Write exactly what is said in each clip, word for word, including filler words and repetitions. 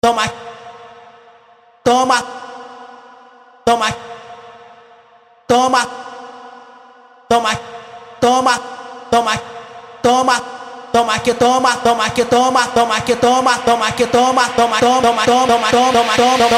toma, toma, toma, toma, toma, toma, toma, toma, toma que toma, toma que toma, toma que toma, toma que toma, toma, toma, toma, toma, toma,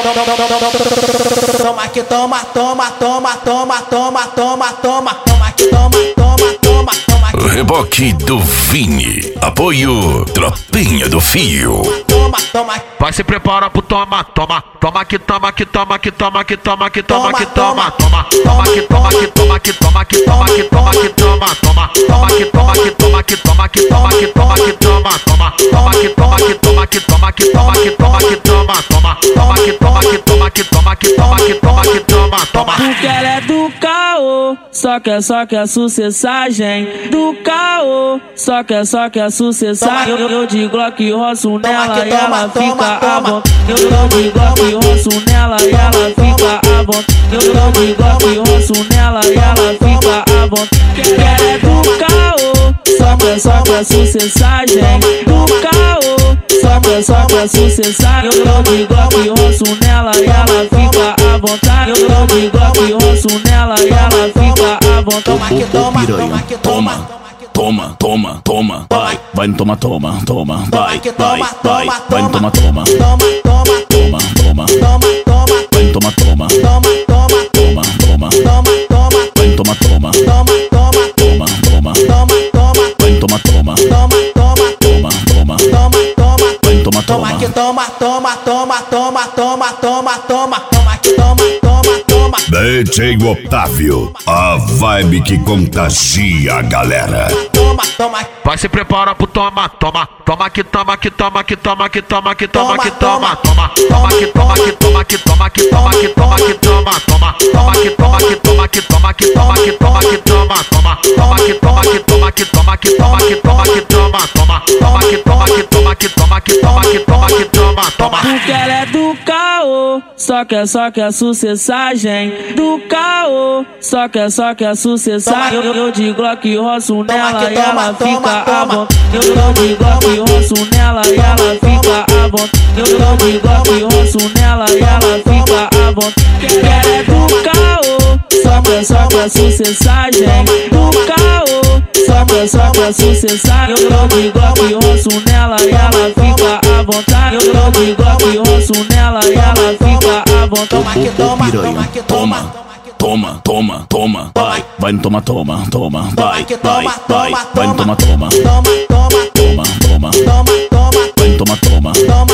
toma que toma, toma, toma, toma, toma, toma, toma, toma que toma, toma, toma, toma. Reboque do Vini. Apoio Tropinha do Fio. Toma, toma. Vai se prepara pro toma, toma, toma que toma, que toma, que toma, que toma, que toma, que toma, toma, toma que toma, que toma, que toma, que toma, que toma, que toma, toma, toma que toma, que toma, que toma, que toma, que toma, que toma, toma, toma que toma, que toma, que toma, que toma, que toma, que toma, toma, toma que toma, que toma, que toma, que toma, que toma, que toma, toma. Porque ela é do caô, só quer, só quer sucessagem. Do caô, só quer, só quer sucessagem. Eu, eu de Glock roço nela e ela fica à vontade. Eu, eu de Glock roço nela e ela fica à vontade. Eu, eu de Glock roço nela e ela fica à vontade. Porque ela é do caô, só quer, só quer sucessagem. Do caô, só quer, só quer sucessagem. Eu, eu de Glock roço nela e ela fica à vontade. Eu, eu de Glock roço nela e ela fica à vontade. Toma que toma, toma que toma. Toma, toma, toma, vai, vai no toma, toma, toma, vai, vai, vai, vai no toma, toma, toma, toma, toma, toma, toma, toma, vai no toma, toma, toma, toma, toma, toma, toma, toma, vai no toma, toma, toma, toma, toma, toma, toma, toma, vai no toma, toma, toma, toma, toma, toma, toma, toma, vai no toma, toma toma. que toma, toma, toma, toma, toma, toma, toma, toma que toma, toma, toma. D J Otávio, a vibe que contagia a galera. Toma, toma, Vai se prepara pro toma, toma, toma que toma, que toma, que toma, que toma, que toma, que toma, toma, toma que toma, que toma, que toma, que toma, que toma, que toma, toma, toma que toma, que toma, que toma, que toma, que toma, que toma, toma, toma que toma, que toma, que toma, que toma, que toma, que toma, toma, toma que toma, que toma, que toma, que toma, que toma, que toma, toma. Porque ela é do caô, só quer, só quer sucessagem. Do caô, só quer, só quer sucessagem. Eu, eu de Glock roço nela e ela fica à vontade. Eu, eu de Glock roço nela e ela fica à vontade. Eu, eu de Glock roço nela e ela fica à vontade. Porque ela é do caô, só quer, só quer sucessagem. Do caô, só quer, só quer sucessagem. Eu, eu de Glock roço nela e ela fica à vontade. Eu, eu de Glock roço nela e ela fica à vontade. toma que toma, toma que toma. Toma, toma, toma, vai, vai no toma, toma, toma, vai, que vai, toma, vai, toma, vai no toma, toma, toma, toma, toma, toma, toma, toma, vai no toma, toma, toma,